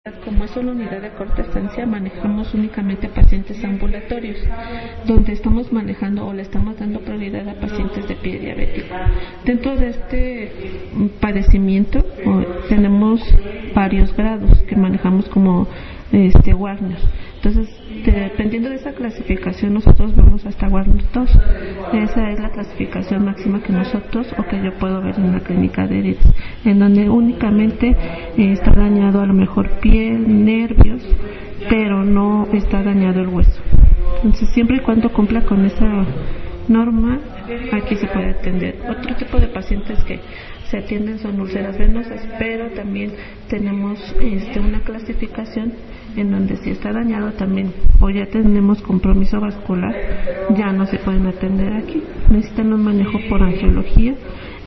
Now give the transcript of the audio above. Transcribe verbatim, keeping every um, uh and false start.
Como es una unidad de corta estancia, manejamos únicamente pacientes ambulatorios, donde estamos manejando o le estamos dando prioridad a pacientes de pie diabético. Dentro de este padecimiento tenemos varios grados que manejamos como este Warner. Entonces, dependiendo de esa clasificación, nosotros vamos hasta Warner dos. Esa es la clasificación máxima que nosotros o que yo puedo ver en la clínica de Eretz, en donde únicamente eh, está dañado a lo mejor piel, nervios, pero no está dañado el hueso. Entonces, siempre y cuando cumpla con esa norma, aquí se puede atender. Otro tipo de pacientes que se atienden son úlceras venosas, pero también tenemos este, una clasificación en donde si está dañado también o ya tenemos compromiso vascular, ya no se pueden atender aquí. Necesitan un manejo por angiología